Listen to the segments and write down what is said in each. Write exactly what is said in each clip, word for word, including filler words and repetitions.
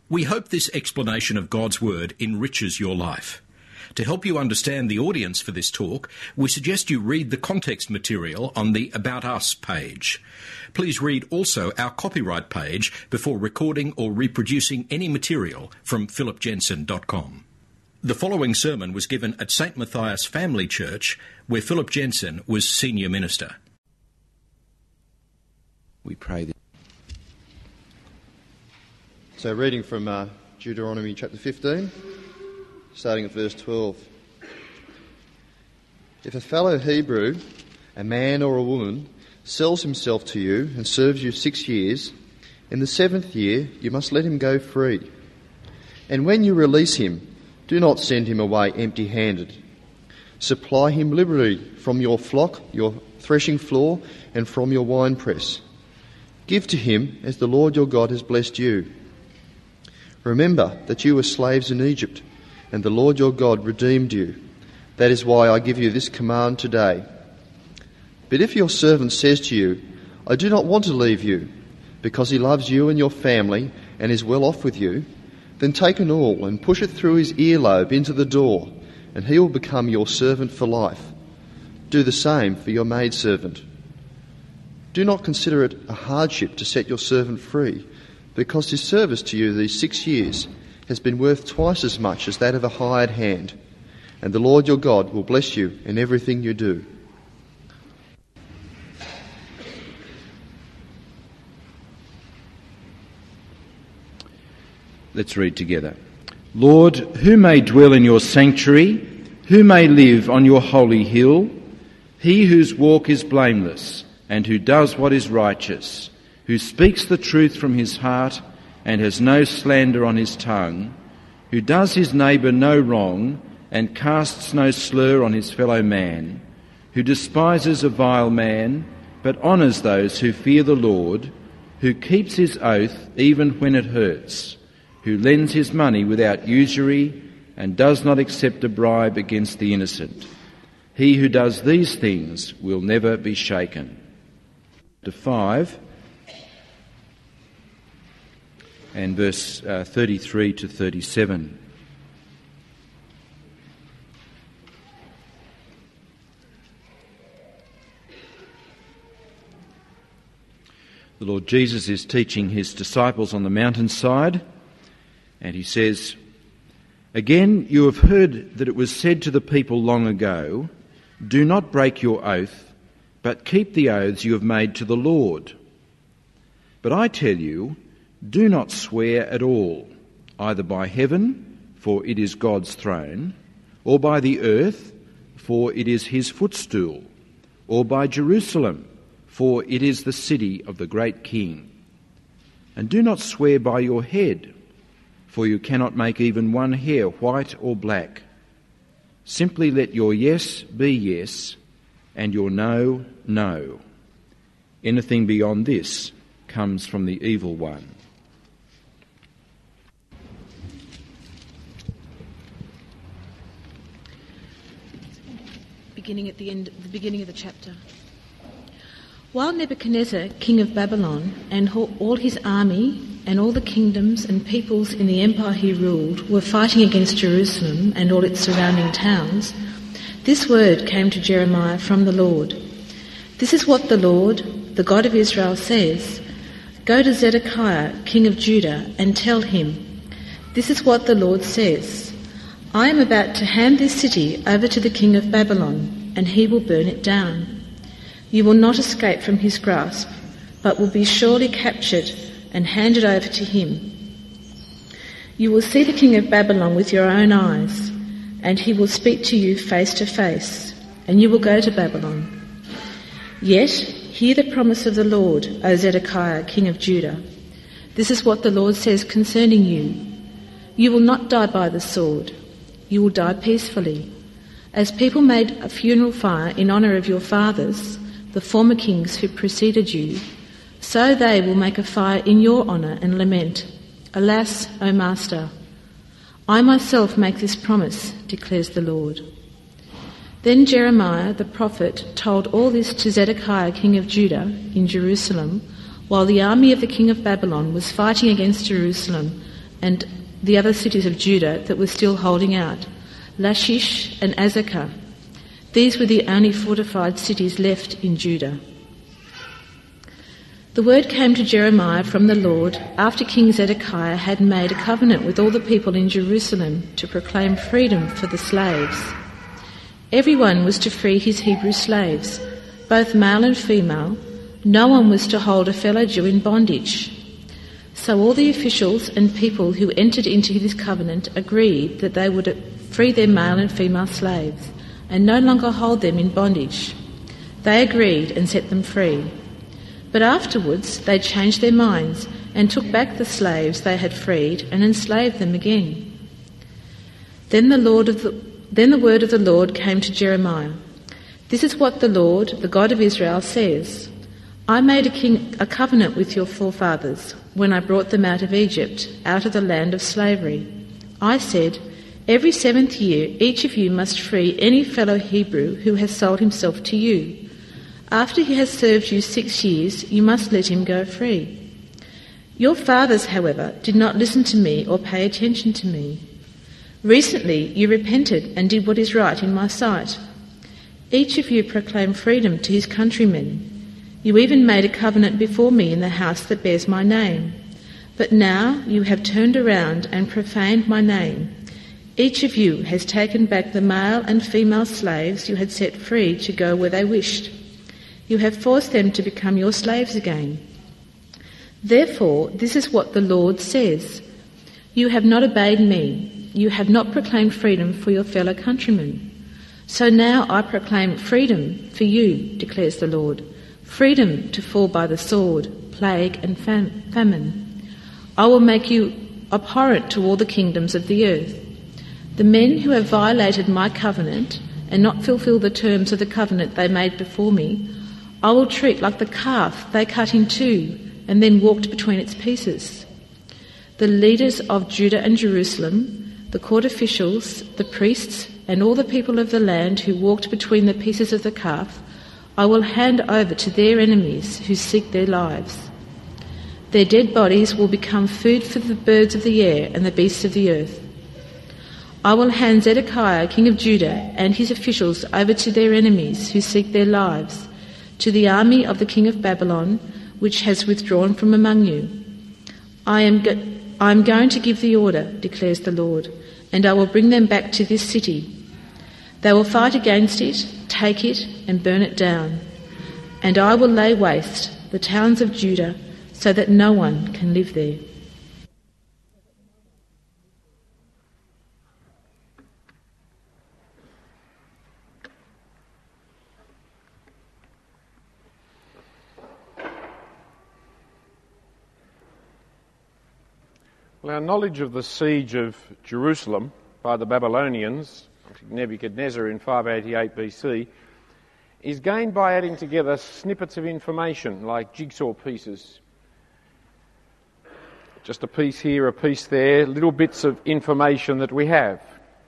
We hope this explanation of God's Word enriches your life. To help you understand the audience for this talk, we suggest you read the context material on the About Us page. Please read also our copyright page before recording or reproducing any material from philip jensen dot com. The following sermon was given at Saint Matthias Family Church, where Philip Jensen was senior minister. We pray that. So reading from uh, Deuteronomy chapter fifteen, starting at verse twelve. If a fellow Hebrew, a man or a woman, sells himself to you and serves you six years, in the seventh year you must let him go free. And when you release him, do not send him away empty-handed. Supply him liberally from your flock, your threshing floor, and from your winepress. Give to him as the Lord your God has blessed you. Remember that you were slaves in Egypt, and the Lord your God redeemed you. That is why I give you this command today. But if your servant says to you, I do not want to leave you, because he loves you and your family and is well off with you, then take an awl and push it through his earlobe into the door, and he will become your servant for life. Do the same for your maidservant. Do not consider it a hardship to set your servant free, because his service to you these six years has been worth twice as much as that of a hired hand, and the Lord your God will bless you in everything you do. Let's read together. Lord, who may dwell in your sanctuary? Who may live on your holy hill? He whose walk is blameless and who does what is righteous, who speaks the truth from his heart and has no slander on his tongue, who does his neighbour no wrong and casts no slur on his fellow man, who despises a vile man but honours those who fear the Lord, who keeps his oath even when it hurts, who lends his money without usury and does not accept a bribe against the innocent. He who does these things will never be shaken. To five and verse uh, thirty-three to thirty-seven. The Lord Jesus is teaching his disciples on the mountainside, and he says, Again, you have heard that it was said to the people long ago, do not break your oath, but keep the oaths you have made to the Lord. But I tell you, do not swear at all, either by heaven, for it is God's throne, or by the earth, for it is his footstool, or by Jerusalem, for it is the city of the great King. And do not swear by your head, for you cannot make even one hair white or black. Simply let your yes be yes, and your no, no. Anything beyond this comes from the evil one. Beginning at the end, the beginning of the chapter. While Nebuchadnezzar, king of Babylon, and all his army and all the kingdoms and peoples in the empire he ruled were fighting against Jerusalem and all its surrounding towns, this word came to Jeremiah from the Lord. This is what the Lord, the God of Israel, says. Go to Zedekiah, king of Judah, and tell him, this is what the Lord says. I am about to hand this city over to the king of Babylon, and he will burn it down. You will not escape from his grasp, but will be surely captured and handed over to him. You will see the king of Babylon with your own eyes, and he will speak to you face to face, and you will go to Babylon. Yet hear the promise of the Lord, O Zedekiah, king of Judah. This is what the Lord says concerning you. You will not die by the sword. You will die peacefully. As people made a funeral fire in honour of your fathers, the former kings who preceded you, so they will make a fire in your honour and lament, Alas, O Master! I myself make this promise, declares the Lord. Then Jeremiah the prophet told all this to Zedekiah king of Judah in Jerusalem, while the army of the king of Babylon was fighting against Jerusalem and the other cities of Judah that were still holding out, Lachish and Azekah. These were the only fortified cities left in Judah. The word came to Jeremiah from the Lord after King Zedekiah had made a covenant with all the people in Jerusalem to proclaim freedom for the slaves. Everyone was to free his Hebrew slaves, both male and female. No one was to hold a fellow Jew in bondage. So all the officials and people who entered into this covenant agreed that they would free their male and female slaves and no longer hold them in bondage. They agreed and set them free. But afterwards they changed their minds and took back the slaves they had freed and enslaved them again. Then the Lord of the, then the word of the Lord came to Jeremiah. This is what the Lord, the God of Israel, says. I made a, king, a covenant with your forefathers when I brought them out of Egypt, out of the land of slavery. I said, every seventh year each of you must free any fellow Hebrew who has sold himself to you. After he has served you six years, you must let him go free. Your fathers, however, did not listen to me or pay attention to me. Recently you repented and did what is right in my sight. Each of you proclaimed freedom to his countrymen. You even made a covenant before me in the house that bears my name. But now you have turned around and profaned my name. Each of you has taken back the male and female slaves you had set free to go where they wished. You have forced them to become your slaves again. Therefore, this is what the Lord says. You have not obeyed me. You have not proclaimed freedom for your fellow countrymen. So now I proclaim freedom for you, declares the Lord. Freedom to fall by the sword, plague and fam- famine. I will make you abhorrent to all the kingdoms of the earth. The men who have violated my covenant and not fulfilled the terms of the covenant they made before me, I will treat like the calf they cut in two and then walked between its pieces. The leaders of Judah and Jerusalem, the court officials, the priests, and all the people of the land who walked between the pieces of the calf, I will hand over to their enemies who seek their lives. Their dead bodies will become food for the birds of the air and the beasts of the earth. I will hand Zedekiah, king of Judah, and his officials over to their enemies who seek their lives, to the army of the king of Babylon, which has withdrawn from among you. I am, go- I am going to give the order, declares the Lord, and I will bring them back to this city. They will fight against it, take it, and burn it down. And I will lay waste the towns of Judah so that no one can live there. Well, our knowledge of the siege of Jerusalem by the Babylonians, Nebuchadnezzar in five eighty-eight B C, is gained by adding together snippets of information like jigsaw pieces. Just a piece here, a piece there, little bits of information that we have.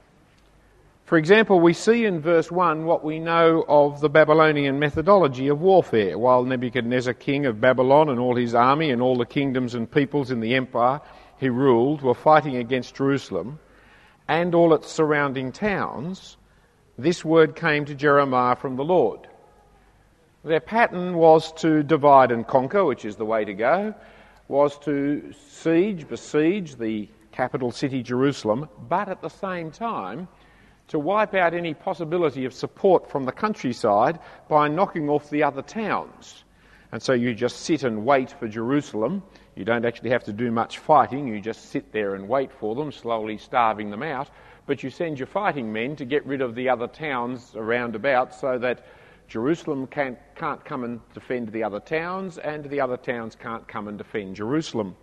For example, we see in verse one what we know of the Babylonian methodology of warfare. While Nebuchadnezzar, king of Babylon, and all his army and all the kingdoms and peoples in the empire he ruled were fighting against Jerusalem and all its surrounding towns, this word came to Jeremiah from the Lord. Their pattern was to divide and conquer, which is the way to go, was to siege, besiege the capital city Jerusalem, but at the same time to wipe out any possibility of support from the countryside by knocking off the other towns. And so you just sit and wait for Jerusalem. You don't actually have to do much fighting. You just sit there and wait for them, slowly starving them out. But you send your fighting men to get rid of the other towns around about so that Jerusalem can't, can't come and defend the other towns, and the other towns can't come and defend Jerusalem.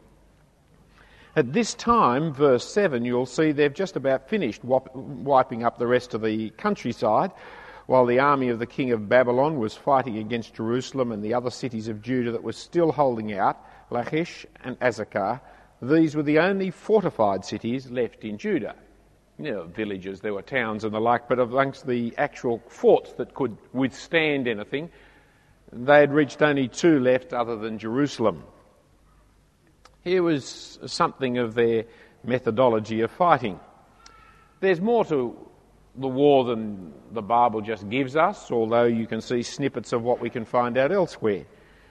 At this time, verse seven, you'll see they've just about finished wip- wiping up the rest of the countryside, while the army of the king of Babylon was fighting against Jerusalem and the other cities of Judah that were still holding out, Lachish and Azekah. These were the only fortified cities left in Judah. You know, villages, there were towns and the like, but amongst the actual forts that could withstand anything, they had reached only two left other than Jerusalem. Here was something of their methodology of fighting. There's more to the war than the Bible just gives us, although you can see snippets of what we can find out elsewhere.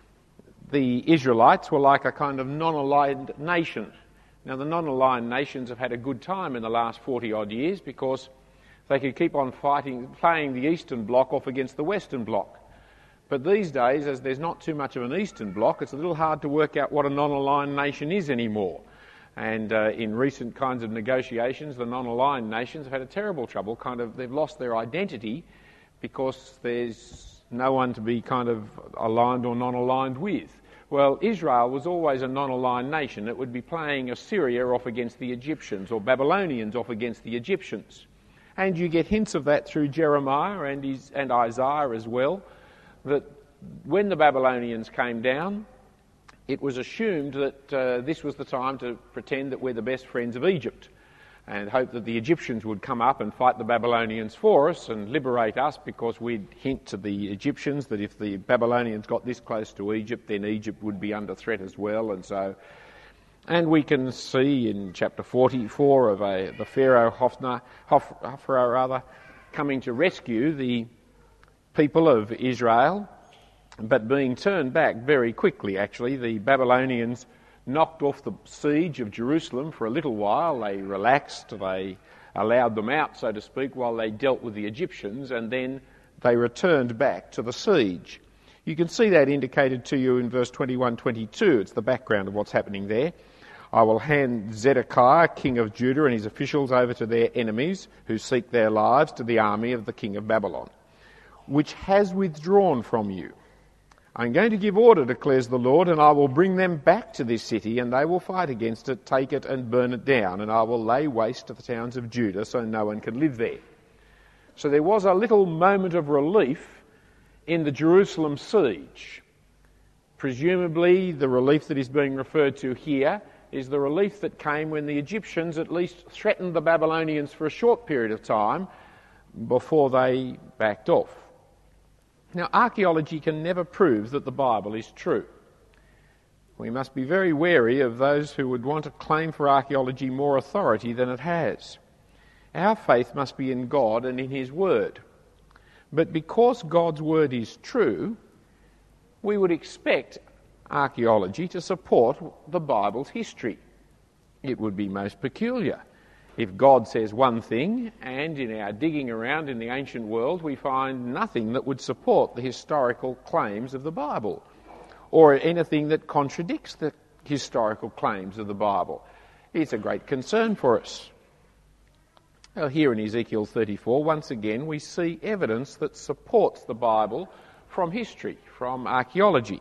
The Israelites were like a kind of non-aligned nation. Now, the non-aligned nations have had a good time in the last forty odd years because they could keep on fighting, playing the Eastern Bloc off against the Western Bloc. But these days, as there's not too much of an Eastern Bloc, it's a little hard to work out what a non-aligned nation is anymore. And uh, in recent kinds of negotiations, the non-aligned nations have had a terrible trouble. Kind of, they've lost their identity because there's no one to be kind of aligned or non-aligned with. Well, Israel was always a non-aligned nation. It would be playing Assyria off against the Egyptians or Babylonians off against the Egyptians. And you get hints of that through Jeremiah and, his, and Isaiah as well, that when the Babylonians came down, it was assumed that uh, this was the time to pretend that we're the best friends of Egypt and hope that the Egyptians would come up and fight the Babylonians for us and liberate us, because we'd hint to the Egyptians that if the Babylonians got this close to Egypt, then Egypt would be under threat as well. And so, and we can see in chapter forty-four of a, the Pharaoh Hophra, Hophra rather, coming to rescue the people of Israel, but being turned back very quickly, actually. The Babylonians knocked off the siege of Jerusalem for a little while. They relaxed, they allowed them out, so to speak, while they dealt with the Egyptians, and then they returned back to the siege. You can see that indicated to you in verse twenty-one twenty-two. It's the background of what's happening there. I will hand Zedekiah, king of Judah, and his officials over to their enemies who seek their lives, to the army of the king of Babylon, which has withdrawn from you. I'm going to give order, declares the Lord, and I will bring them back to this city, and they will fight against it, take it and burn it down, and I will lay waste to the towns of Judah so no one can live there. So there was a little moment of relief in the Jerusalem siege. Presumably the relief that is being referred to here is the relief that came when the Egyptians at least threatened the Babylonians for a short period of time before they backed off. Now, archaeology can never prove that the Bible is true. We must be very wary of those who would want to claim for archaeology more authority than it has. Our faith must be in God and in His Word. But because God's Word is true, we would expect archaeology to support the Bible's history. It would be most peculiar if God says one thing and in our digging around in the ancient world we find nothing that would support the historical claims of the Bible, or anything that contradicts the historical claims of the Bible. It's a great concern for us. Well, here in Ezekiel thirty-four, once again, we see evidence that supports the Bible from history, from archaeology.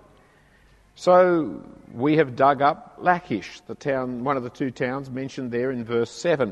So we have dug up Lachish, the town, one of the two towns mentioned there in verse seven.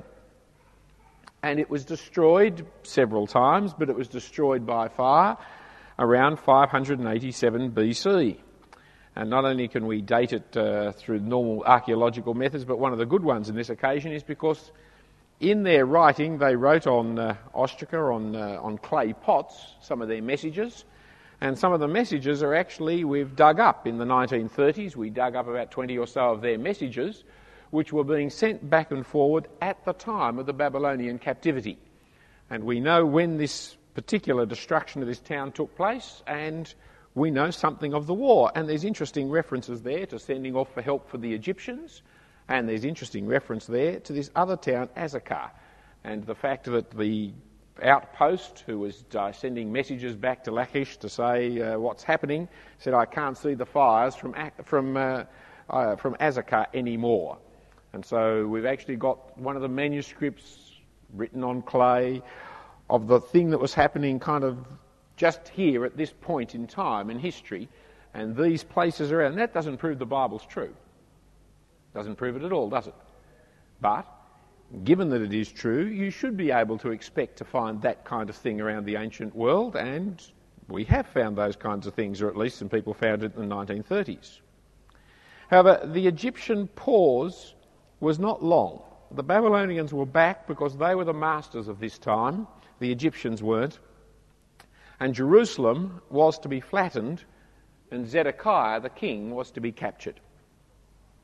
And it was destroyed several times, but it was destroyed by fire around five hundred eighty-seven B C. And not only can we date it uh, through normal archaeological methods, but one of the good ones in this occasion is because in their writing they wrote on uh, ostraca, on, uh, on clay pots, some of their messages. And some of the messages are actually, we've dug up in the nineteen thirties, we dug up about twenty or so of their messages, which were being sent back and forward at the time of the Babylonian captivity. And we know when this particular destruction of this town took place, and we know something of the war. And there's interesting references there to sending off for help for the Egyptians, and there's interesting reference there to this other town, Azekah, and the fact that the outpost who was uh, sending messages back to Lachish to say uh, what's happening said, I can't see the fires from, from, uh, uh, from Azekah anymore. And so we've actually got one of the manuscripts written on clay of the thing that was happening kind of just here at this point in time in history, and these places around. And that doesn't prove the Bible's true. Doesn't prove it at all, does it? But given that it is true, you should be able to expect to find that kind of thing around the ancient world, and we have found those kinds of things, or at least some people found it in the nineteen thirties. However, the Egyptian pause was not long. The Babylonians were back because they were the masters of this time. The Egyptians weren't. And Jerusalem was to be flattened, and Zedekiah, the king, was to be captured.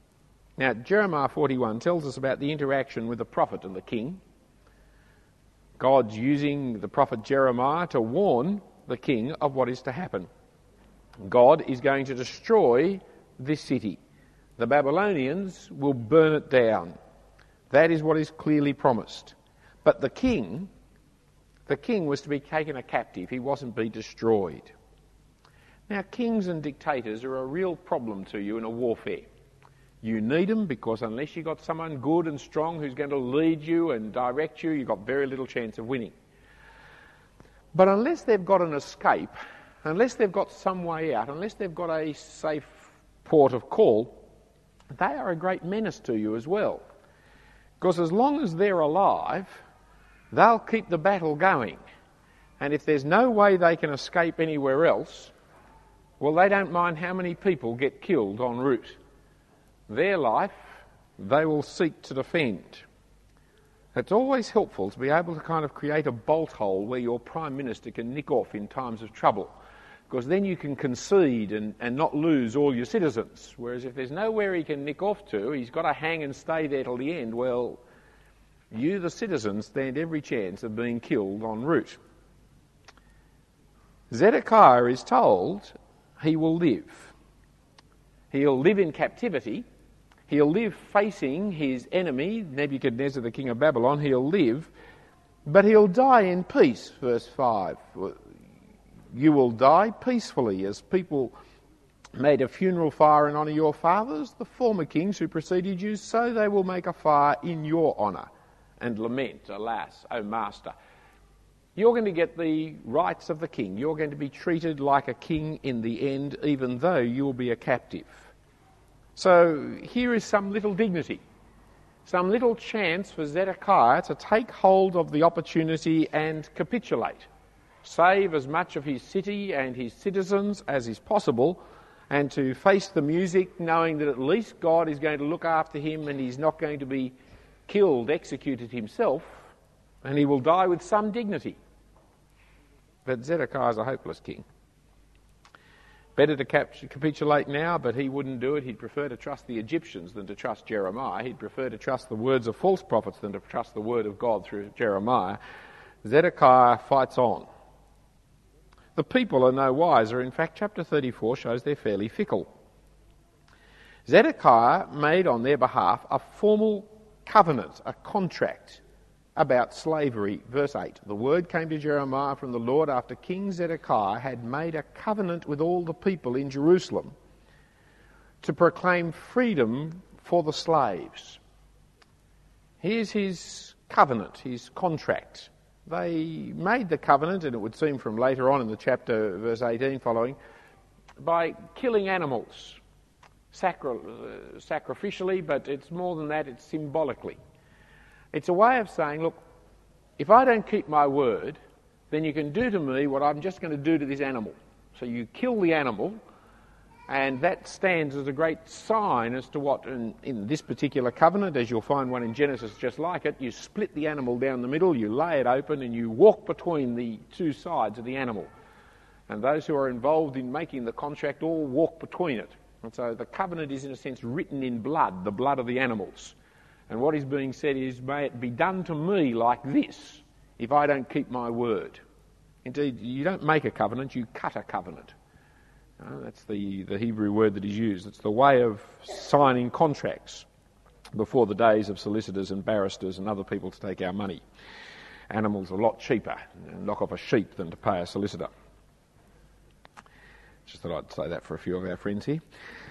Now, Jeremiah forty-one tells us about the interaction with the prophet and the king. God's using the prophet Jeremiah to warn the king of what is to happen. God is going to destroy this city. The Babylonians will burn it down. That is what is clearly promised. But the king, the king was to be taken a captive. He wasn't to be destroyed. Now, kings and dictators are a real problem to you in a warfare. You need them because unless you've got someone good and strong who's going to lead you and direct you, you've got very little chance of winning. But unless they've got an escape, unless they've got some way out, unless they've got a safe port of call, they are a great menace to you as well. Because as long as they're alive, they'll keep the battle going. And if there's no way they can escape anywhere else, well, they don't mind how many people get killed en route. Their life, they will seek to defend. It's always helpful to be able to kind of create a bolt hole where your Prime Minister can nick off in times of trouble, because then you can concede and, and not lose all your citizens. Whereas if there's nowhere he can nick off to, he's got to hang and stay there till the end, well, you, the citizens, stand every chance of being killed en route. Zedekiah is told he will live. He'll live in captivity. He'll live facing his enemy, Nebuchadnezzar, the king of Babylon. He'll live, but he'll die in peace, verse five. You will die peacefully as people made a funeral fire in honour of your fathers, the former kings who preceded you, so they will make a fire in your honour and lament, alas, O master. You're going to get the rights of the king. You're going to be treated like a king in the end, even though you'll be a captive. So here is some little dignity, some little chance for Zedekiah to take hold of the opportunity and capitulate, save as much of his city and his citizens as is possible, and to face the music knowing that at least God is going to look after him and he's not going to be killed, executed himself, and he will die with some dignity. But Zedekiah is a hopeless king. Better to cap- capitulate now, but he wouldn't do it. He'd prefer to trust the Egyptians than to trust Jeremiah. He'd prefer to trust the words of false prophets than to trust the word of God through Jeremiah. Zedekiah fights on. The people are no wiser. In fact, chapter thirty-four shows they're fairly fickle. Zedekiah made on their behalf a formal covenant, a contract about slavery. Verse eight, the word came to Jeremiah from the Lord after King Zedekiah had made a covenant with all the people in Jerusalem to proclaim freedom for the slaves. Here's his covenant, his contract. They made the covenant, and it would seem from later on in the chapter, verse eighteen following, by killing animals, sacri- uh, sacrificially, but it's more than that, it's symbolically. It's a way of saying, look, if I don't keep my word, then you can do to me what I'm just going to do to this animal. So you kill the animal, and that stands as a great sign as to what, in, in this particular covenant, as you'll find one in Genesis just like it, you split the animal down the middle, you lay it open, and you walk between the two sides of the animal. And those who are involved in making the contract all walk between it. And so the covenant is, in a sense, written in blood, the blood of the animals. And what is being said is, may it be done to me like this if I don't keep my word. Indeed, you don't make a covenant, you cut a covenant. Uh, that's the, the Hebrew word that is used. It's the way of signing contracts before the days of solicitors and barristers and other people to take our money. Animals are a lot cheaper to knock off a sheep than to pay a solicitor. Just thought I'd say that for a few of our friends here.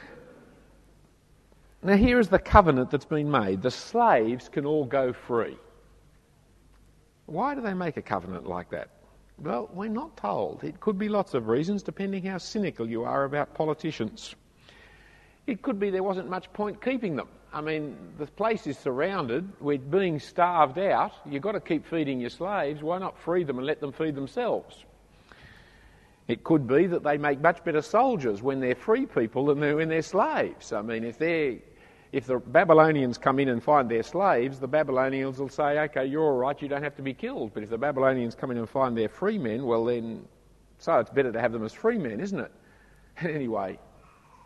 Now here is the covenant that's been made. The slaves can all go free. Why do they make a covenant like that? Well, we're not told. It could be lots of reasons, depending how cynical you are about politicians. It could be there wasn't much point keeping them. I mean, the place is surrounded. We're being starved out. You've got to keep feeding your slaves. Why not free them and let them feed themselves? It could be that they make much better soldiers when they're free people than when they're slaves. I mean, if they're If the Babylonians come in and find their slaves, the Babylonians will say, OK, you're all right, you don't have to be killed. But if the Babylonians come in and find their free men, well then, so it's better to have them as free men, isn't it? Anyway,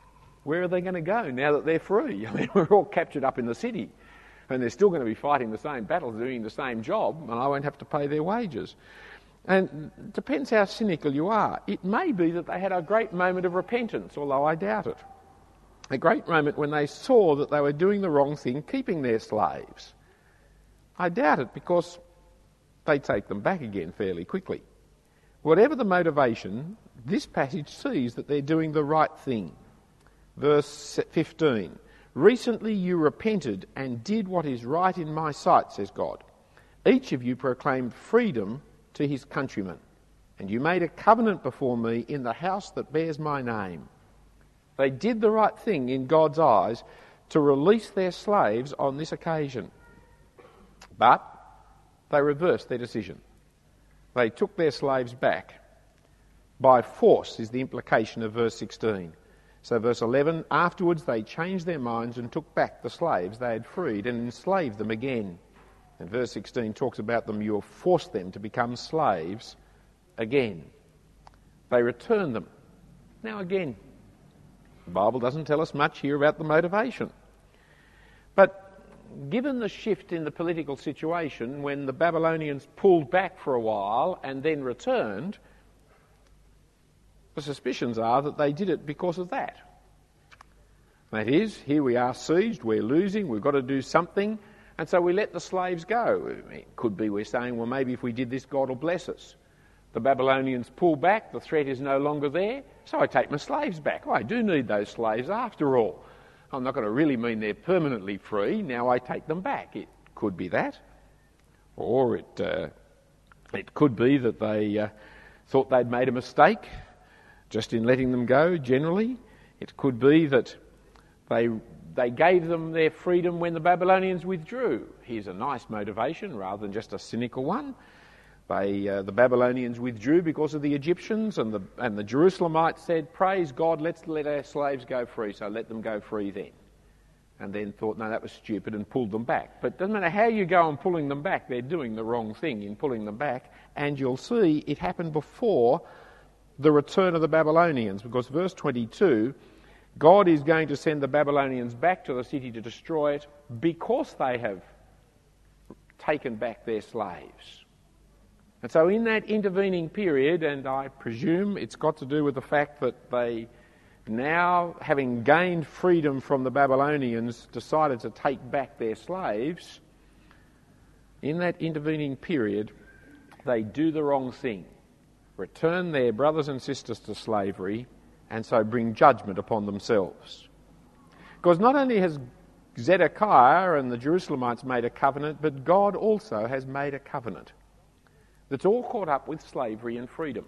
Where are they going to go now that they're free? I mean, we're all captured up in the city, and they're still going to be fighting the same battles, doing the same job, and I won't have to pay their wages. And it depends how cynical you are. It may be that they had a great moment of repentance, although I doubt it. A great moment when they saw that they were doing the wrong thing, keeping their slaves. I doubt it, because they take them back again fairly quickly. Whatever the motivation, this passage sees that they're doing the right thing. Verse fifteen, recently you repented and did what is right in my sight, says God. Each of you proclaimed freedom to his countrymen, and you made a covenant before me in the house that bears my name. They did the right thing in God's eyes to release their slaves on this occasion. But they reversed their decision. They took their slaves back. By force is the implication of verse sixteen. So verse eleven, afterwards they changed their minds and took back the slaves they had freed and enslaved them again. And verse sixteen talks about them, you have forced them to become slaves again. They returned them. Now again, the Bible doesn't tell us much here about the motivation. But given the shift in the political situation when the Babylonians pulled back for a while and then returned, the suspicions are that they did it because of that. That is, here we are sieged, we're losing, we've got to do something, and so we let the slaves go. It could be we're saying, well, maybe if we did this, God will bless us. The Babylonians pull back, the threat is no longer there, so I take my slaves back. Oh, I do need those slaves after all. I'm not going to really mean they're permanently free, now I take them back. It could be that. Or it, uh, it could be that they uh, thought they'd made a mistake just in letting them go generally. It could be that they they gave them their freedom when the Babylonians withdrew. Here's a nice motivation rather than just a cynical one. They, uh, the Babylonians withdrew because of the Egyptians, and the and the Jerusalemites said, praise God, let's let our slaves go free, so let them go free then. And then thought, no, that was stupid, and pulled them back. But it doesn't matter how you go on pulling them back, they're doing the wrong thing in pulling them back, and you'll see it happened before the return of the Babylonians, because verse twenty-two, God is going to send the Babylonians back to the city to destroy it because they have taken back their slaves. And so in that intervening period, and I presume it's got to do with the fact that they now, having gained freedom from the Babylonians, decided to take back their slaves, in that intervening period, they do the wrong thing. Return their brothers and sisters to slavery, and so bring judgment upon themselves. Because not only has Zedekiah and the Jerusalemites made a covenant, but God also has made a covenant that's all caught up with slavery and freedom.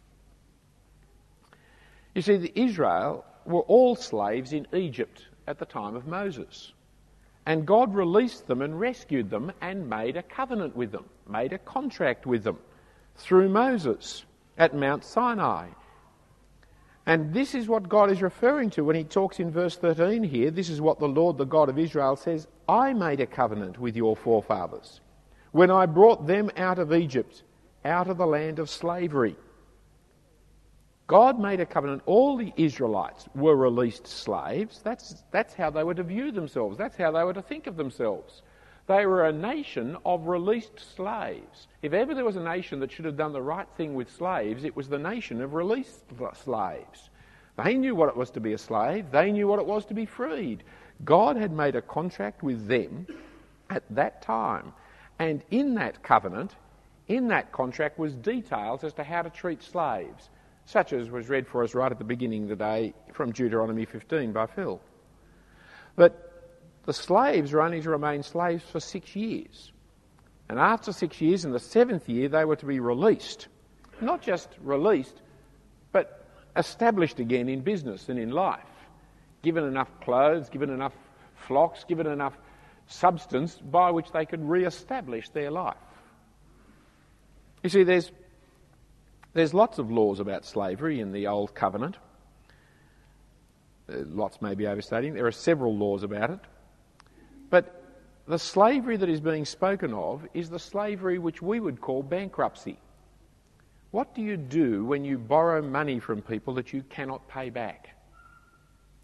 You see, the Israel were all slaves in Egypt at the time of Moses. And God released them and rescued them and made a covenant with them, made a contract with them through Moses at Mount Sinai. And this is what God is referring to when he talks in verse thirteen here. This is what the Lord, the God of Israel, says, I made a covenant with your forefathers when I brought them out of Egypt, out of the land of slavery. God made a covenant. All the Israelites were released slaves. That's, that's how they were to view themselves. That's how they were to think of themselves. They were a nation of released slaves. If ever there was a nation that should have done the right thing with slaves, it was the nation of released slaves. They knew what it was to be a slave. They knew what it was to be freed. God had made a contract with them at that time. And in that covenant, in that contract was details as to how to treat slaves, such as was read for us right at the beginning of the day from Deuteronomy fifteen by Phil. But the slaves were only to remain slaves for six years. And after six years, in the seventh year, they were to be released. Not just released, but established again in business and in life. Given enough clothes, given enough flocks, given enough substance by which they could re-establish their life. You see, there's, there's lots of laws about slavery in the Old Covenant. Uh, lots may be overstating. There are several laws about it. But the slavery that is being spoken of is the slavery which we would call bankruptcy. What do you do when you borrow money from people that you cannot pay back?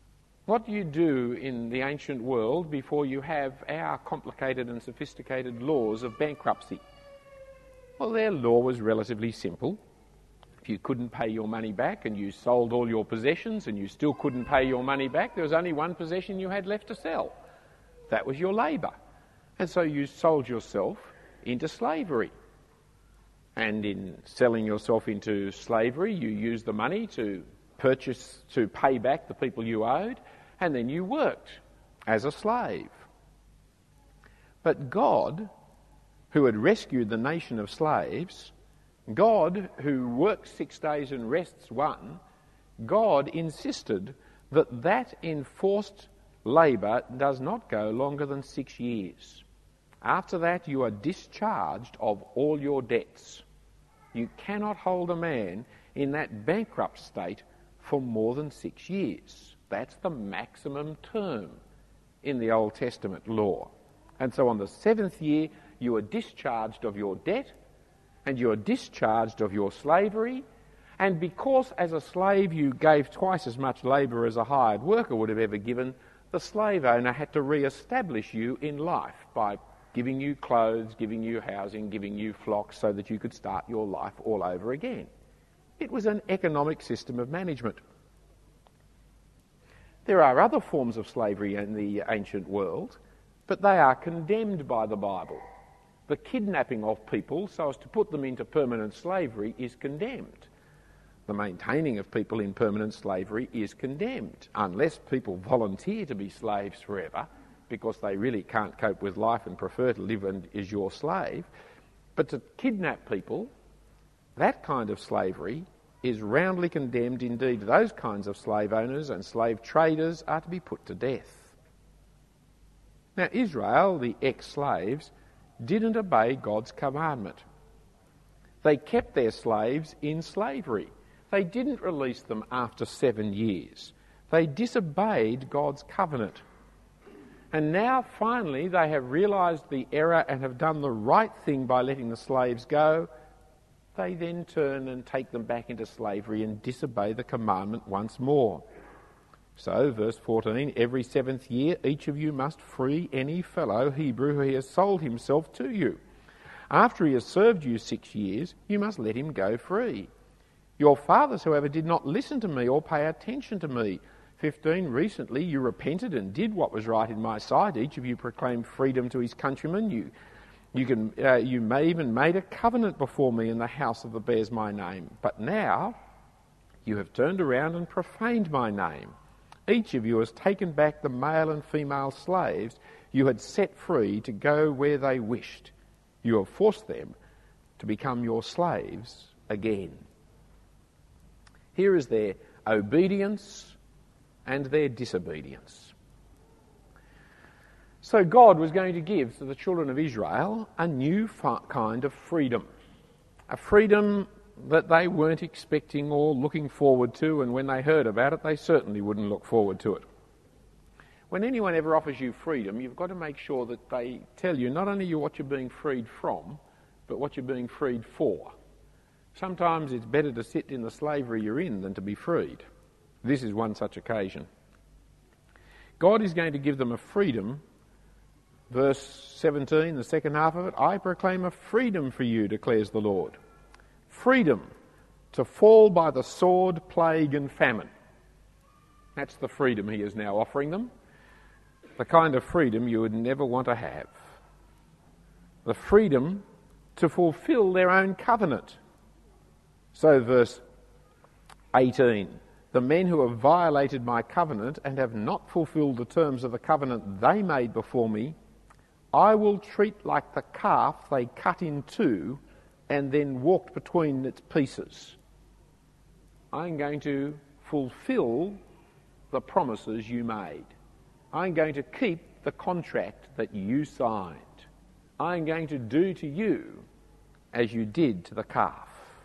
What do you do in the ancient world before you have our complicated and sophisticated laws of bankruptcy? Well, their law was relatively simple. If you couldn't pay your money back and you sold all your possessions and you still couldn't pay your money back, there was only one possession you had left to sell. That was your labour. And so you sold yourself into slavery. And in selling yourself into slavery, you used the money to purchase, to pay back the people you owed, and then you worked as a slave. But God, who had rescued the nation of slaves, God, who works six days and rests one, God insisted that that enforced labour does not go longer than six years. After that, you are discharged of all your debts. You cannot hold a man in that bankrupt state for more than six years. That's the maximum term in the Old Testament law. And so on the seventh year, you are discharged of your debt, and you are discharged of your slavery, and because as a slave you gave twice as much labour as a hired worker would have ever given, the slave owner had to re-establish you in life by giving you clothes, giving you housing, giving you flocks so that you could start your life all over again. It was an economic system of management. There are other forms of slavery in the ancient world, but they are condemned by the Bible. The kidnapping of people so as to put them into permanent slavery is condemned. The maintaining of people in permanent slavery is condemned, unless people volunteer to be slaves forever because they really can't cope with life and prefer to live as your slave. But to kidnap people, that kind of slavery is roundly condemned. Indeed, those kinds of slave owners and slave traders are to be put to death. Now, Israel, the ex-slaves, didn't obey God's commandment. They kept their slaves in slavery. They didn't release them after seven years. They disobeyed God's covenant. And now, finally, they have realised the error and have done the right thing by letting the slaves go. They then turn and take them back into slavery and disobey the commandment once more. So, verse fourteen, every seventh year each of you must free any fellow Hebrew who has sold himself to you. After he has served you six years, you must let him go free. Your fathers, however, did not listen to me or pay attention to me. fifteen, recently you repented and did what was right in my sight. Each of you proclaimed freedom to his countrymen. You you can uh, you may even made a covenant before me in the house of the bears my name. But now you have turned around and profaned my name. Each of you has taken back the male and female slaves you had set free to go where they wished. You have forced them to become your slaves again. Here is their obedience and their disobedience. So God was going to give to the children of Israel a new fa- kind of freedom, a freedom that they weren't expecting or looking forward to, and when they heard about it, they certainly wouldn't look forward to it. When anyone ever offers you freedom, you've got to make sure that they tell you not only what you're being freed from, but what you're being freed for. Sometimes it's better to sit in the slavery you're in than to be freed. This is one such occasion. God is going to give them a freedom. Verse seventeen, the second half of it, I proclaim a freedom for you, declares the Lord. Freedom to fall by the sword, plague and famine. That's the freedom he is now offering them. The kind of freedom you would never want to have. The freedom to fulfill their own covenant. So verse eighteen, the men who have violated my covenant and have not fulfilled the terms of the covenant they made before me, I will treat like the calf they cut in two and then walked between its pieces. I'm going to fulfill the promises you made. I'm going to keep the contract that you signed. I'm going to do to you as you did to the calf.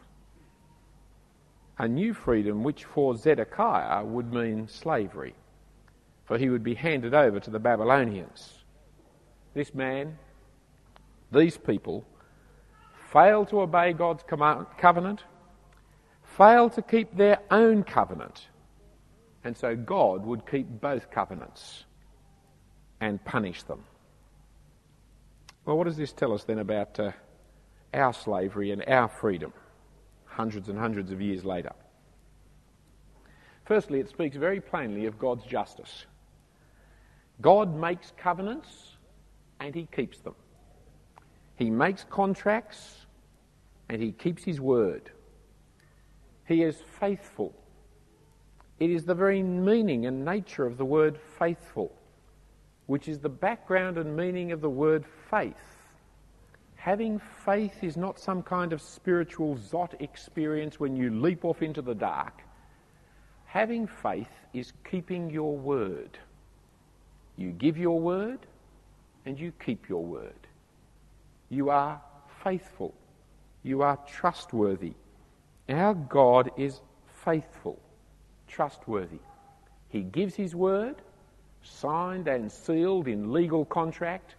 A new freedom which for Zedekiah would mean slavery, for he would be handed over to the Babylonians. This man, these people, failed to obey God's covenant, failed to keep their own covenant, And so God would keep both covenants and punish them. Well, what does this tell us then about uh, our slavery and our freedom hundreds and hundreds of years later? Firstly, it speaks very plainly of God's justice. God makes covenants and he keeps them. He makes contracts and he keeps his word. He is faithful. It is the very meaning and nature of the word faithful, which is the background and meaning of the word faith. Having faith is not some kind of spiritual zot experience when you leap off into the dark. Having faith is keeping your word. You give your word and you keep your word. You are faithful. You are trustworthy. Our God is faithful, trustworthy. He gives his word, signed and sealed in legal contract,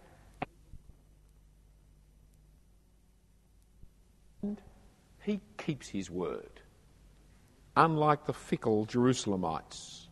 and he keeps his word, unlike the fickle Jerusalemites.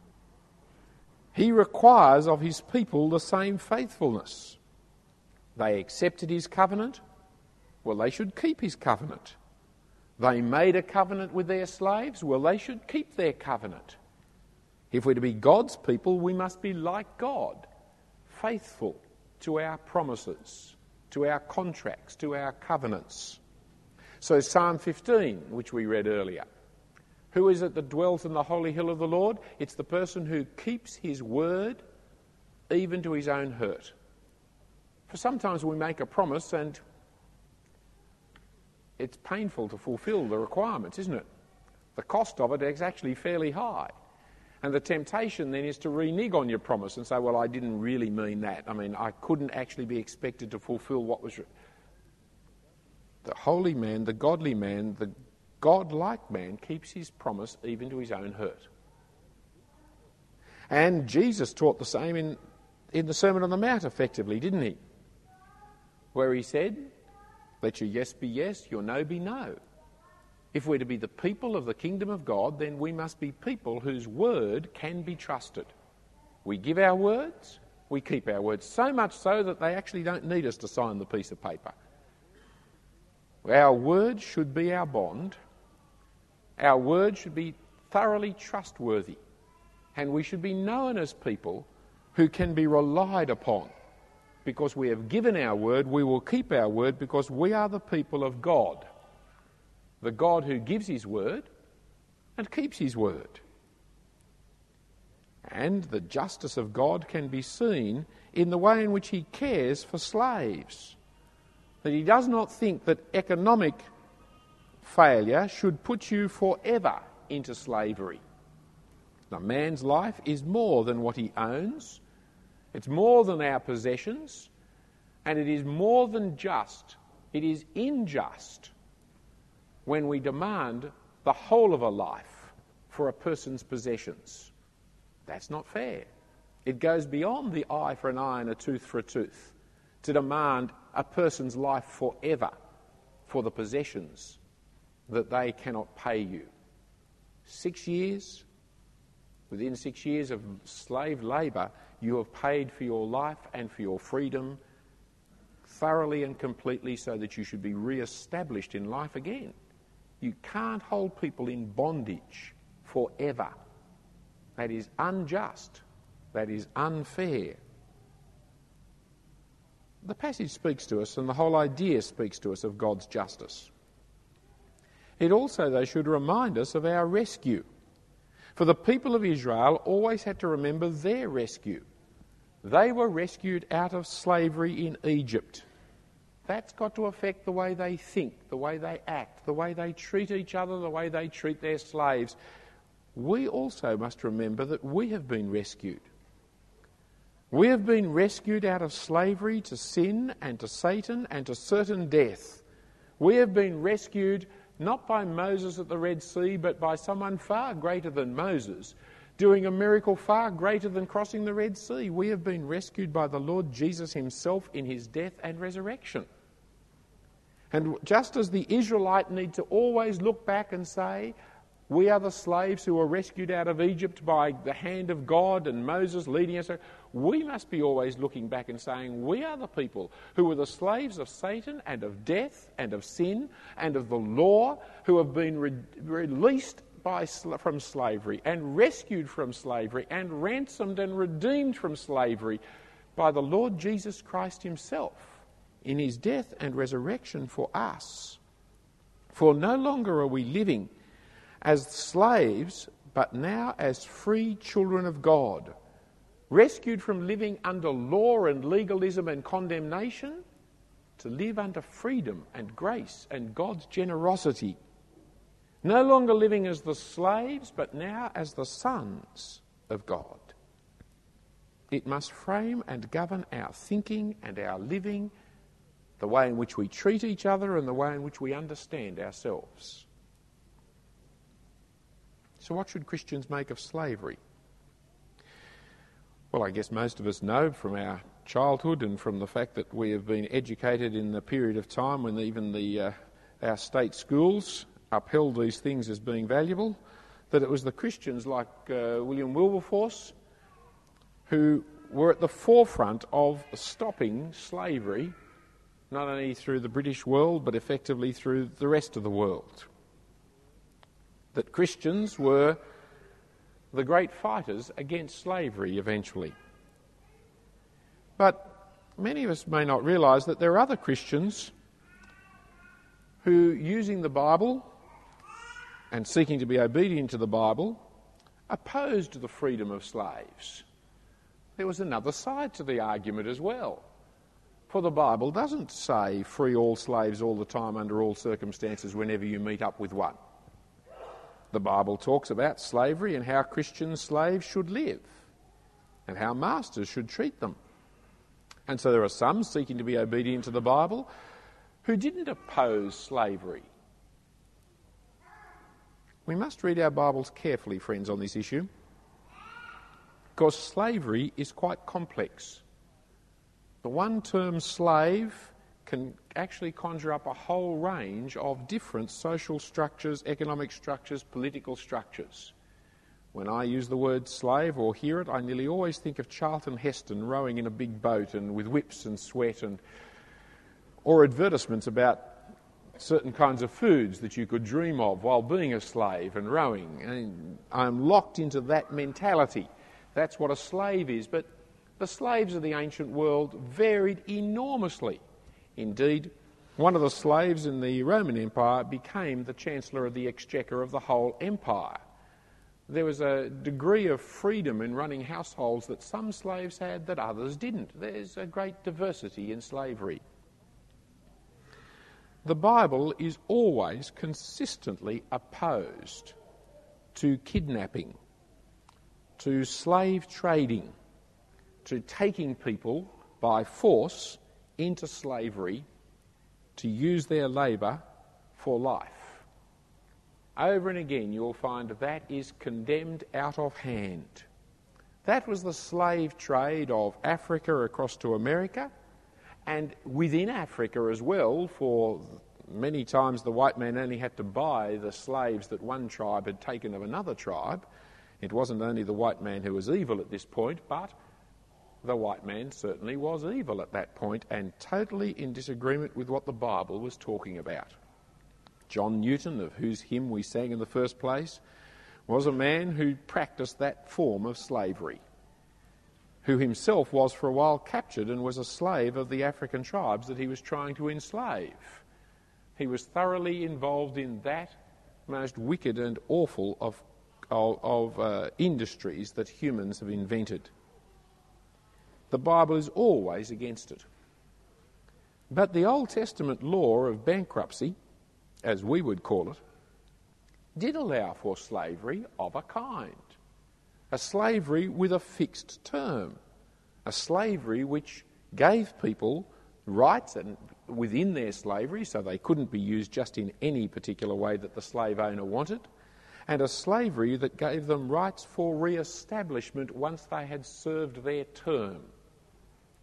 He requires of his people the same faithfulness. They accepted his covenant, well, they should keep his covenant. They made a covenant with their slaves, well, they should keep their covenant. If we're to be God's people, we must be like God, faithful to our promises, to our contracts, to our covenants. So Psalm fifteen, which we read earlier, who is it that dwells in the holy hill of the Lord? It's the person who keeps his word even to his own hurt. For sometimes we make a promise and it's painful to fulfil the requirements, isn't it? The cost of it is actually fairly high. And the temptation then is to renege on your promise and say, well, I didn't really mean that. I mean, I couldn't actually be expected to fulfil what was... The holy man, the godly man, the God-like man keeps his promise even to his own hurt. And Jesus taught the same in, in the Sermon on the Mount, effectively, didn't he? Where he said, let your yes be yes, your no be no. If we're to be the people of the kingdom of God, then we must be people whose word can be trusted. We give our words, we keep our words, so much so that they actually don't need us to sign the piece of paper. Our word should be our bond. Our word should be thoroughly trustworthy. And we should be known as people who can be relied upon. Because we have given our word, we will keep our word because we are the people of God. The God who gives his word and keeps his word. And the justice of God can be seen in the way in which he cares for slaves. That he does not think that economic failure should put you forever into slavery. A man's life is more than what he owns. It's more than our possessions, and it is more than just. It is unjust when we demand the whole of a life for a person's possessions. That's not fair. It goes beyond the eye for an eye and a tooth for a tooth to demand a person's life forever for the possessions that they cannot pay you. Six years, within six years of slave labour, you have paid for your life and for your freedom thoroughly and completely so that you should be re-established in life again. You can't hold people in bondage forever. That is unjust. That is unfair. The passage speaks to us, and the whole idea speaks to us of God's justice. It also, though, should remind us of our rescue. For the people of Israel always had to remember their rescue. They were rescued out of slavery in Egypt. That's got to affect the way they think, the way they act, the way they treat each other, the way they treat their slaves. We also must remember that we have been rescued. We have been rescued out of slavery to sin and to Satan and to certain death. We have been rescued not by Moses at the Red Sea, but by someone far greater than Moses, doing a miracle far greater than crossing the Red Sea. We have been rescued by the Lord Jesus himself in his death and resurrection. And just as the Israelite need to always look back and say, We are the slaves who were rescued out of Egypt by the hand of God and Moses leading us. We must be always looking back and saying, we are the people who were the slaves of Satan and of death and of sin and of the law, who have been re- released by sl- from slavery and rescued from slavery and ransomed and redeemed from slavery by the Lord Jesus Christ himself in his death and resurrection for us. For no longer are we living as slaves, but now as free children of God, rescued from living under law and legalism and condemnation, to live under freedom and grace and God's generosity. No longer living as the slaves, but now as the sons of God. It must frame and govern our thinking and our living, the way in which we treat each other and the way in which we understand ourselves. So what should Christians make of slavery? Well, I guess most of us know from our childhood and from the fact that we have been educated in the period of time when even the uh, our state schools upheld these things as being valuable, that it was the Christians like uh, William Wilberforce who were at the forefront of stopping slavery, not only through the British world but effectively through the rest of the world. That Christians were the great fighters against slavery eventually. But many of us may not realise that there are other Christians who, using the Bible and seeking to be obedient to the Bible, opposed the freedom of slaves. There was another side to the argument as well. For the Bible doesn't say free all slaves all the time under all circumstances whenever you meet up with one. The Bible talks about slavery and how Christian slaves should live and how masters should treat them. And so there are some seeking to be obedient to the Bible who didn't oppose slavery. We must read our Bibles carefully, friends, on this issue, because slavery is quite complex. The one term slave can actually conjure up a whole range of different social structures, economic structures, political structures. When I use the word slave or hear it, I nearly always think of Charlton Heston rowing in a big boat and with whips and sweat, and or advertisements about certain kinds of foods that you could dream of while being a slave and rowing. And I'm locked into that mentality. That's what a slave is. But the slaves of the ancient world varied enormously. Indeed, one of the slaves in the Roman Empire became the Chancellor of the Exchequer of the whole empire. There was a degree of freedom in running households that some slaves had that others didn't. There's a great diversity in slavery. The Bible is always consistently opposed to kidnapping, to slave trading, to taking people by force into slavery to use their labour for life. Over and again you'll find that is condemned out of hand. That was the slave trade of Africa across to America, and within Africa as well, for many times the white man only had to buy the slaves that one tribe had taken of another tribe. It wasn't only the white man who was evil at this point, but the white man certainly was evil at that point and totally in disagreement with what the Bible was talking about. John Newton, of whose hymn we sang in the first place, was a man who practiced that form of slavery, who himself was for a while captured and was a slave of the African tribes that he was trying to enslave. He was thoroughly involved in that most wicked and awful of, of, of uh, industries that humans have invented. The Bible is always against it. But the Old Testament law of bankruptcy, as we would call it, did allow for slavery of a kind. A slavery with a fixed term. A slavery which gave people rights and within their slavery, so they couldn't be used just in any particular way that the slave owner wanted, and a slavery that gave them rights for re-establishment once they had served their term.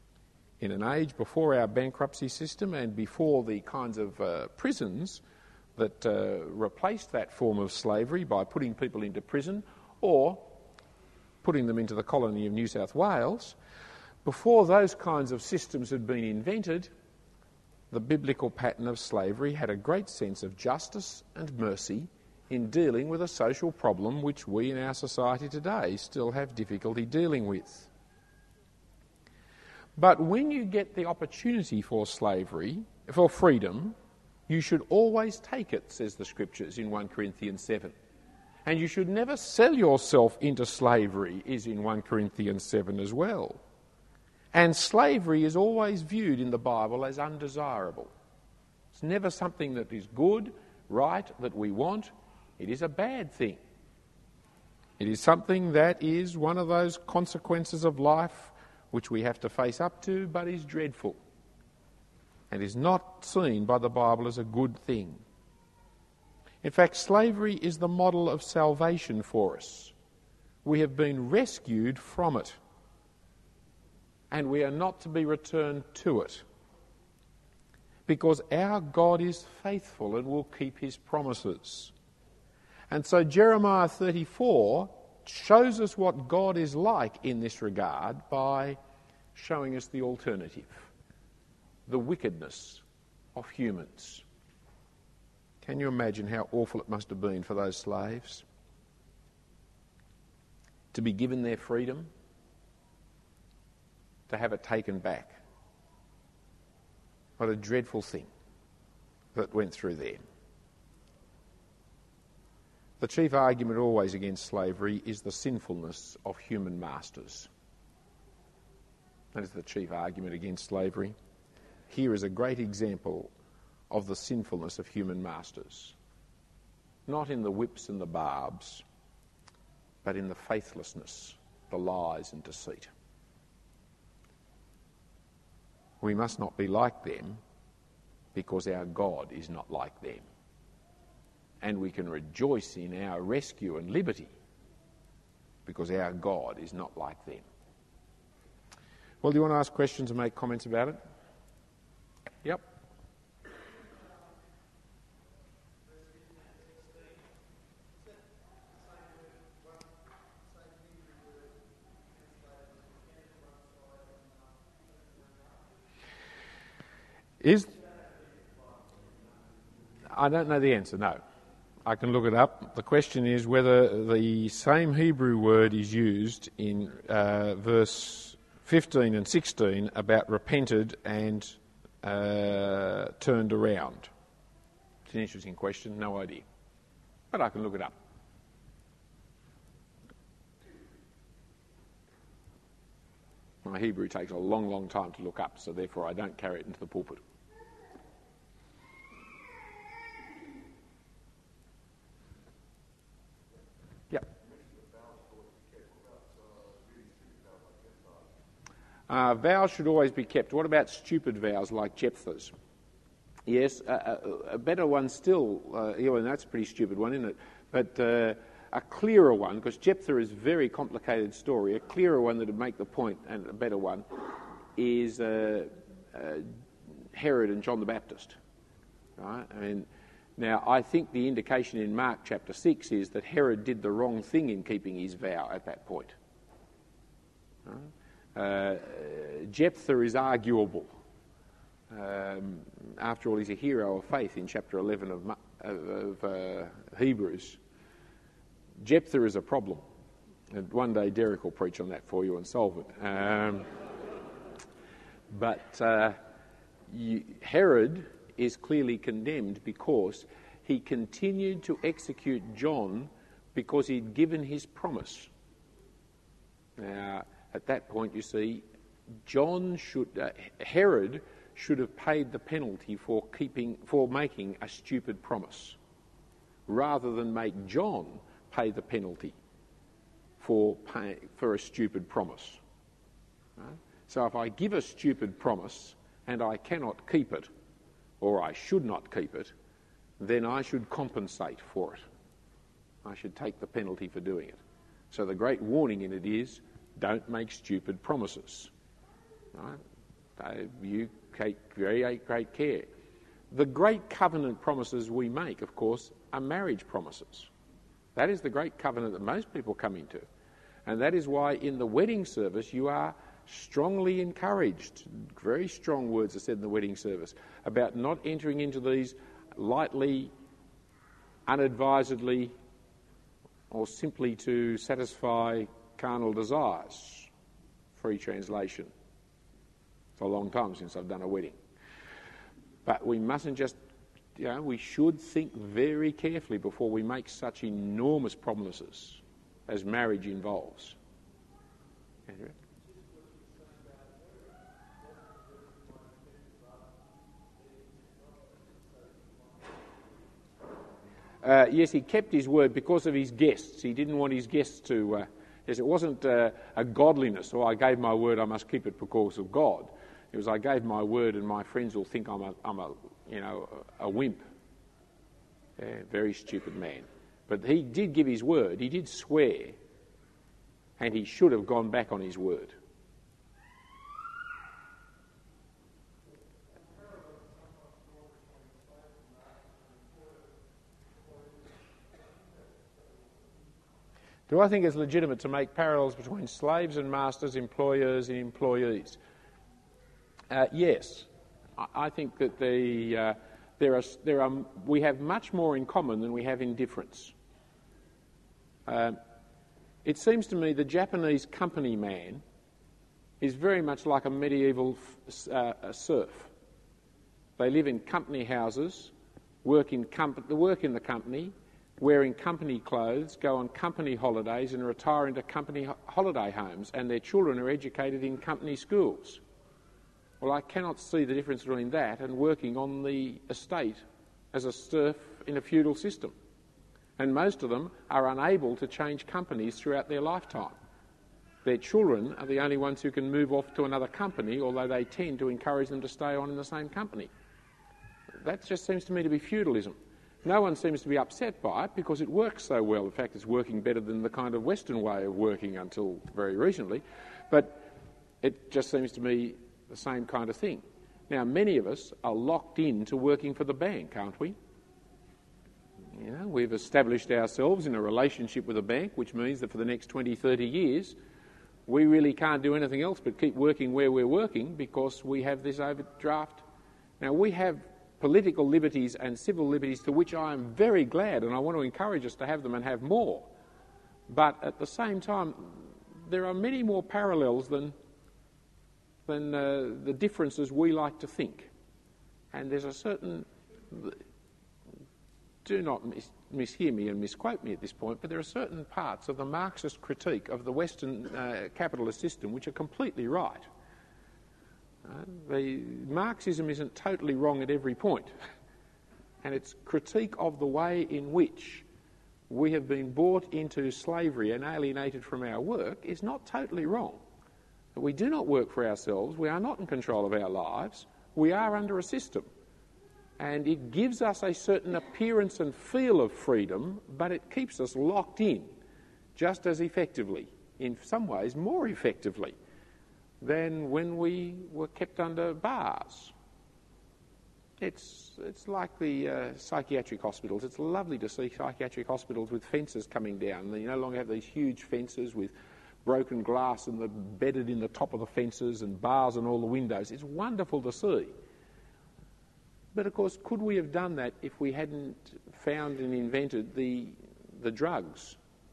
In an age before our bankruptcy system and before the kinds of uh, prisons that uh, replaced that form of slavery by putting people into prison or putting them into the colony of New South Wales, before those kinds of systems had been invented, the biblical pattern of slavery had a great sense of justice and mercy in dealing with a social problem which we in our society today still have difficulty dealing with. But when you get the opportunity for slavery, for freedom, you should always take it, says the Scriptures in First Corinthians seven. And you should never sell yourself into slavery, is in First Corinthians seven as well. And slavery is always viewed in the Bible as undesirable. It's never something that is good, right, that we want. It is a bad thing. It is something that is one of those consequences of life which we have to face up to, but is dreadful and is not seen by the Bible as a good thing. In fact, slavery is the model of salvation for us. We have been rescued from it, and we are not to be returned to it, because our God is faithful and will keep his promises. And so Jeremiah thirty-four shows us what God is like in this regard by showing us the alternative, the wickedness of humans. Can you imagine how awful it must have been for those slaves to be given their freedom, to have it taken back? What a dreadful thing that went through there. The chief argument always against slavery is the sinfulness of human masters. That is the chief argument against slavery. Here is a great example of the sinfulness of human masters. Not in the whips and the barbs, but in the faithlessness, the lies and deceit. We must not be like them, because our God is not like them. And we can rejoice in our rescue and liberty, because our God is not like them. Well, do you want to ask questions and make comments about it? Yep. Is I don't know the answer, no. I can look it up. The question is whether the same Hebrew word is used in uh, verse fifteen and sixteen about repented and uh, turned around. It's an interesting question, no idea. But I can look it up. My Hebrew takes a long, long time to look up, so therefore I don't carry it into the pulpit. Yep. Uh, vows should always be kept. What about stupid vows like Jephthah's? Yes, a, a, a better one still, uh, yeah, and that's a pretty stupid one, isn't it? But uh, a clearer one, because Jephthah is a very complicated story, a clearer one that would make the point, and a better one, is uh, uh, Herod and John the Baptist. Right? I mean, now, I think the indication in Mark chapter six is that Herod did the wrong thing in keeping his vow at that point. Right? Uh, Jephthah is arguable. Um, after all, he's a hero of faith in chapter eleven of, of uh, Hebrews. Jephthah is a problem. And one day Derek will preach on that for you and solve it. Um, but uh, you, Herod is clearly condemned because he continued to execute John because he'd given his promise. Now, at that point, you see, John should, uh, Herod should have paid the penalty for keeping, for making a stupid promise, rather than make John pay the penalty for pay, for a stupid promise. Right? So if I give a stupid promise and I cannot keep it, or I should not keep it, then I should compensate for it. I should take the penalty for doing it. So the great warning in it is, don't make stupid promises. Right? You take very great care. The great covenant promises we make, of course, are marriage promises. That is the great covenant that most people come into. And that is why in the wedding service you are strongly encouraged, very strong words are said in the wedding service, about not entering into these lightly, unadvisedly, or simply to satisfy carnal desires. Free translation. It's a long time since I've done a wedding. But we mustn't just, you know, we should think very carefully before we make such enormous promises as marriage involves. Andrew? Uh, yes, he kept his word because of his guests. He didn't want his guests to... Uh, yes, it wasn't uh, a godliness, or I gave my word, I must keep it because of God. It was, I gave my word and my friends will think I'm a, I'm a you know, a wimp. Yeah, very stupid man. But he did give his word, he did swear, and he should have gone back on his word. Do I think it's legitimate to make parallels between slaves and masters, employers and employees? Uh, yes. I, I think that the, uh, there are, there are, we have much more in common than we have in difference. Uh, it seems to me the Japanese company man is very much like a medieval uh, a serf. They live in company houses, work in, comp- work in the company, wearing company clothes, go on company holidays and retire into company ho- holiday homes, and their children are educated in company schools. Well, I cannot see the difference between that and working on the estate as a serf in a feudal system. And most of them are unable to change companies throughout their lifetime. Their children are the only ones who can move off to another company, although they tend to encourage them to stay on in the same company. That just seems to me to be feudalism. No one seems to be upset by it because it works so well. In fact, it's working better than the kind of Western way of working until very recently. But it just seems to me the same kind of thing. Now, many of us are locked into working for the bank, aren't we? You know, we've established ourselves in a relationship with a bank, which means that for the next twenty, thirty years, we really can't do anything else but keep working where we're working because we have this overdraft. Now, we have political liberties and civil liberties to which I am very glad, and I want to encourage us to have them and have more. But at the same time, there are many more parallels than than uh, the differences we like to think. And there's a certain... Do not mis- mishear me and misquote me at this point, but there are certain parts of the Marxist critique of the Western uh, capitalist system which are completely right. Uh, the Marxism isn't totally wrong at every point, and its critique of the way in which we have been brought into slavery and alienated from our work is not totally wrong. We do not work for ourselves, we are not in control of our lives, we are under a system. And it gives us a certain appearance and feel of freedom, but it keeps us locked in just as effectively, in some ways more effectively, than when we were kept under bars. It's, it's like the uh, psychiatric hospitals. It's lovely to see psychiatric hospitals with fences coming down. You no longer have these huge fences with broken glass and the bedded in the top of the fences and bars on all the windows. It's wonderful to see. But of course, could we have done that if we hadn't found and invented the, the drugs?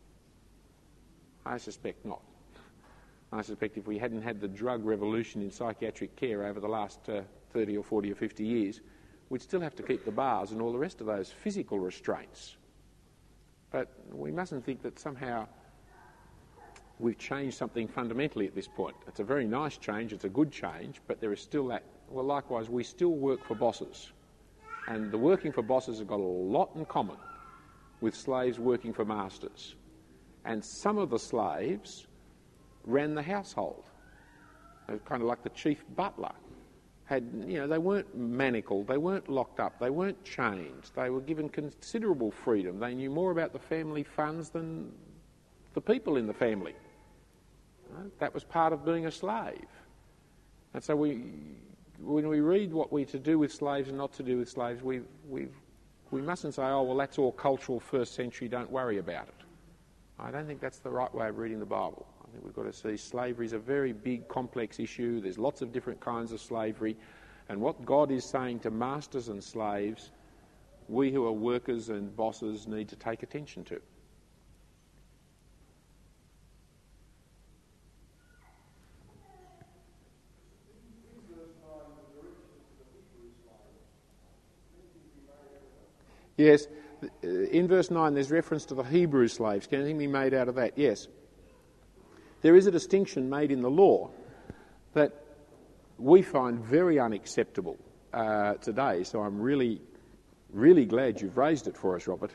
I suspect not. I suspect if we hadn't had the drug revolution in psychiatric care over the last uh, thirty or forty or fifty years, we'd still have to keep the bars and all the rest of those physical restraints. But we mustn't think that somehow we've changed something fundamentally at this point. It's a very nice change, it's a good change, but there is still that. Well, likewise, we still work for bosses. And the working for bosses have got a lot in common with slaves working for masters. And some of the slaves ran the household. They were kind of like the chief butler. Had, you know, they weren't manacled, they weren't locked up, they weren't chained. They were given considerable freedom. They knew more about the family funds than the people in the family. Right? That was part of being a slave. And so we when we read what we're to do with slaves and not to do with slaves, we we we mustn't say, oh, well, that's all cultural first century, don't worry about it. I don't think that's the right way of reading the Bible. I think we've got to see slavery is a very big, complex issue. There's lots of different kinds of slavery. And what God is saying to masters and slaves, we who are workers and bosses need to take attention to. Yes, in verse nine there's reference to the Hebrew slaves. Can anything be made out of that? Yes. There is a distinction made in the law that we find very unacceptable uh, today, so I'm really, really glad you've raised it for us, Robert.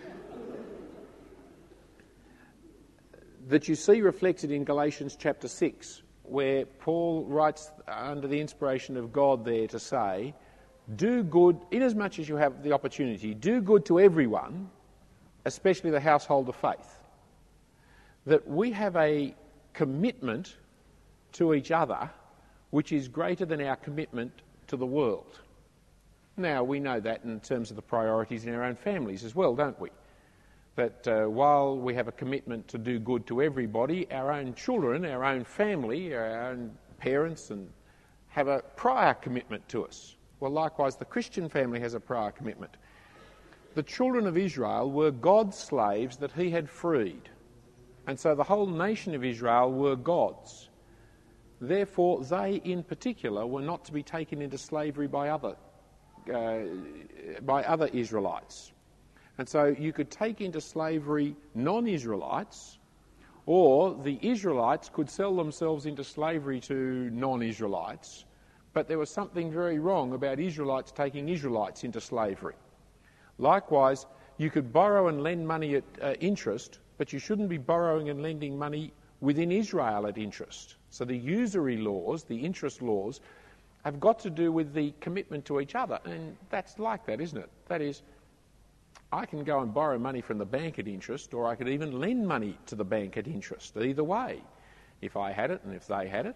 That you see reflected in Galatians chapter six, where Paul writes under the inspiration of God there to say, do good, inasmuch as you have the opportunity, do good to everyone, especially the household of faith. That we have a commitment to each other which is greater than our commitment to the world. Now, we know that in terms of the priorities in our own families as well, don't we? That uh, while we have a commitment to do good to everybody, our own children, our own family, our own parents and have a prior commitment to us. Well, likewise, the Christian family has a prior commitment. The children of Israel were God's slaves that he had freed. And so the whole nation of Israel were God's. Therefore, they in particular were not to be taken into slavery by other, uh, by other Israelites. And so you could take into slavery non-Israelites, or the Israelites could sell themselves into slavery to non-Israelites. But there was something very wrong about Israelites taking Israelites into slavery. Likewise, you could borrow and lend money at uh, interest, but you shouldn't be borrowing and lending money within Israel at interest. So the usury laws, the interest laws, have got to do with the commitment to each other. And that's like that, isn't it? That is, I can go and borrow money from the bank at interest, or I could even lend money to the bank at interest, either way, if I had it and if they had it.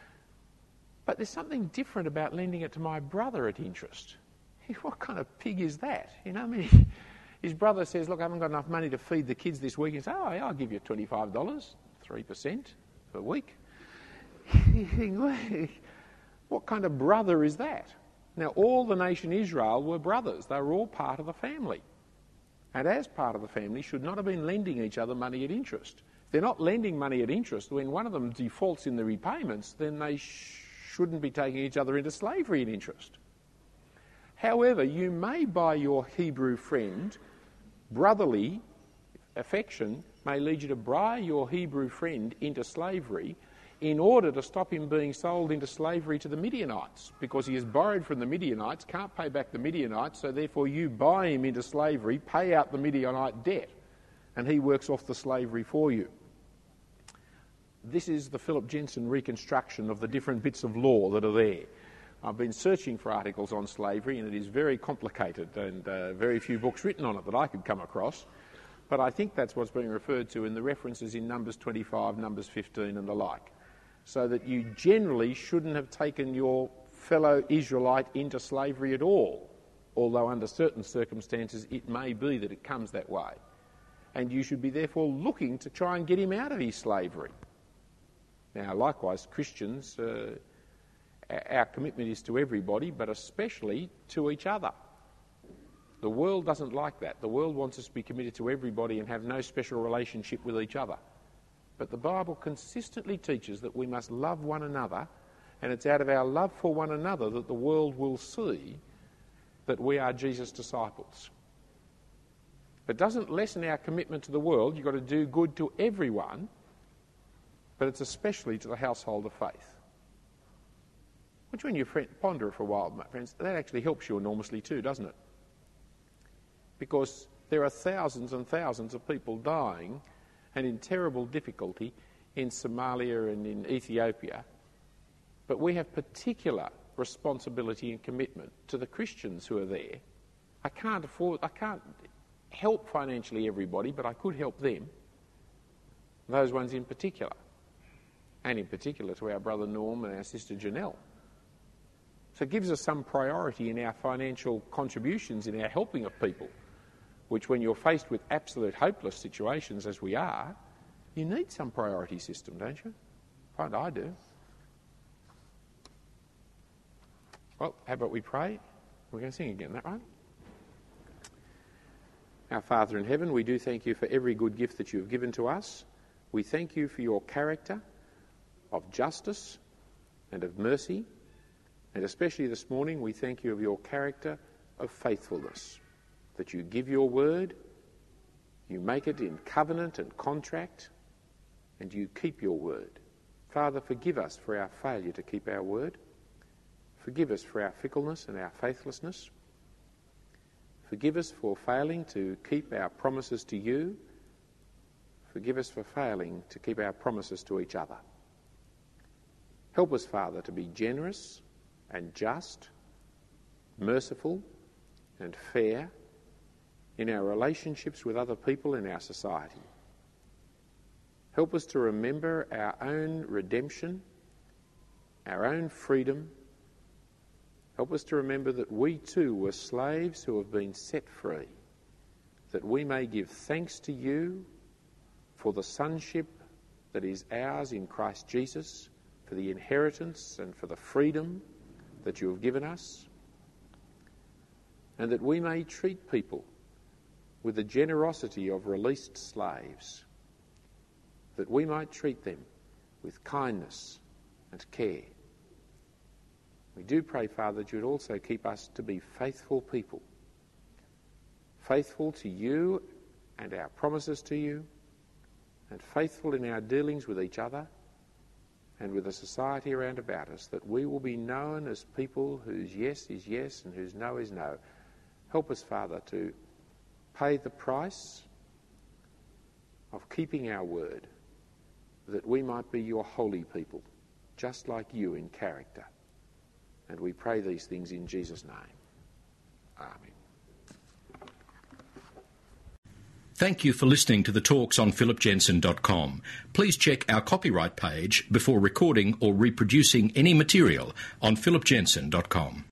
But there's something different about lending it to my brother at interest. What kind of pig is that? You know, I mean, his brother says, look, I haven't got enough money to feed the kids this week. He says, oh, yeah, I'll give you twenty-five dollars, three percent per week. You think, what kind of brother is that? Now, all the nation Israel were brothers. They were all part of the family. And as part of the family, should not have been lending each other money at interest. If they're not lending money at interest, when one of them defaults in the repayments, then they sh- shouldn't be taking each other into slavery at interest. However, you may buy your Hebrew friend, brotherly affection may lead you to buy your Hebrew friend into slavery in order to stop him being sold into slavery to the Midianites, because he has borrowed from the Midianites, can't pay back the Midianites, so therefore you buy him into slavery, pay out the Midianite debt, and he works off the slavery for you. This is the Philip Jensen reconstruction of the different bits of law that are there. I've been searching for articles on slavery, and it is very complicated, and uh, very few books written on it that I could come across. But I think that's what's being referred to in the references in Numbers twenty-five, Numbers fifteen and the like. So that you generally shouldn't have taken your fellow Israelite into slavery at all, although under certain circumstances it may be that it comes that way. And you should be therefore looking to try and get him out of his slavery. Now, likewise, Christians, uh, our commitment is to everybody, but especially to each other. The world doesn't like that. The world wants us to be committed to everybody and have no special relationship with each other. But the Bible consistently teaches that we must love one another, and it's out of our love for one another that the world will see that we are Jesus' disciples. It doesn't lessen our commitment to the world. You've got to do good to everyone, but it's especially to the household of faith. Which, when you ponder it for a while, my friends, that actually helps you enormously too, doesn't it? Because there are thousands and thousands of people dying and in terrible difficulty in Somalia and in Ethiopia. But we have particular responsibility and commitment to the Christians who are there. I can't afford, I can't help financially everybody, but I could help them. Those ones in particular. And in particular to our brother Norm and our sister Janelle. So it gives us some priority in our financial contributions, in our helping of people, which when you're faced with absolute hopeless situations as we are, you need some priority system, don't you? I find I do. Well, how about we pray? We're going to sing again, is that right? Our Father in heaven, we do thank you for every good gift that you have given to us. We thank you for your character of justice and of mercy. And especially this morning, we thank you of your character of faithfulness, that you give your word, you make it in covenant and contract, and you keep your word. Father, forgive us for our failure to keep our word. Forgive us for our fickleness and our faithlessness. Forgive us for failing to keep our promises to you. Forgive us for failing to keep our promises to each other. Help us, Father, to be generous and just, merciful and fair in our relationships with other people in our society. Help us to remember our own redemption, our own freedom. Help us to remember that we too were slaves who have been set free, that we may give thanks to you for the sonship that is ours in Christ Jesus, for the inheritance and for the freedom that you have given us, and that we may treat people with the generosity of released slaves, that we might treat them with kindness and care. We do pray, Father, that you would also keep us to be faithful people, faithful to you and our promises to you, and faithful in our dealings with each other and with the society around about us, that we will be known as people whose yes is yes and whose no is no. Help us, Father, to pay the price of keeping our word, that we might be your holy people, just like you in character. And we pray these things in Jesus' name. Amen. Thank you for listening to the talks on philip jensen dot com. Please check our copyright page before recording or reproducing any material on philip jensen dot com.